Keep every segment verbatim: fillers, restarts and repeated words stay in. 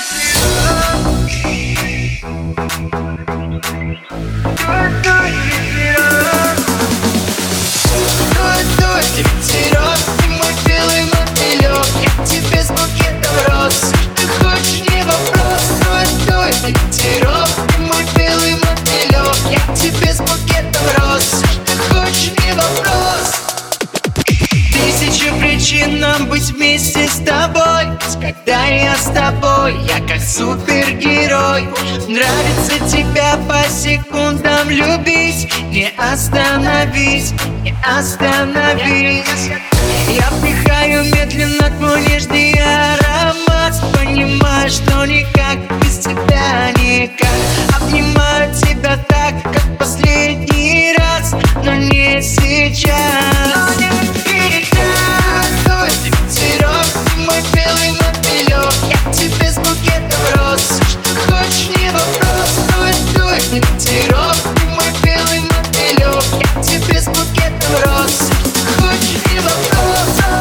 Ветерок, ты мой белый мотылек, я тебе с букетом роз. Ты хочешь, не вопрос. Дуй, дуй, ветерок, ты мой белый мотылек, я тебе с букетом роз. Ты хочешь, не вопрос. Тысячи причин нам быть вместе с тобой. Когда я с тобой, я как супергерой. Нравится тебя по секундам любить. Не остановись, не остановись. Я вдыхаю медленно твой нежный аромат. Понимаю, что никак без тебя никак. Обнимаю тебя так, как последний раз, но не сейчас. Но не сейчас. Дуй, ветерок, ты мой белый мотылек, я тебе с букетом роз. Что хочешь, не вопрос. Дуй, дуй, ветерок, ты мой белый мотылек, я тебе с букетом роз. Что хочешь, не вопрос.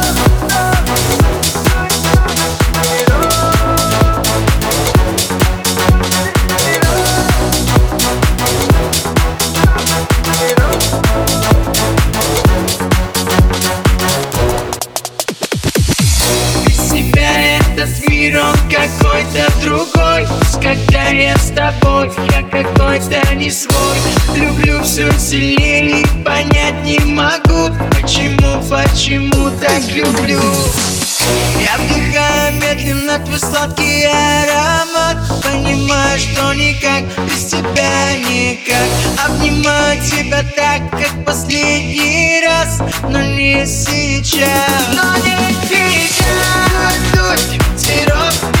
Этот мир, он какой-то другой. Когда я с тобой, я какой-то не свой. Люблю все сильнее и понять не могу, почему, почему так люблю. Я вдыхаю медленно твой сладкий аромат. Понимаю, что никак без тебя никак. Обнимаю тебя так, как последний раз, но не сейчас. Но не сейчас. Дуй, дуй, ветерок,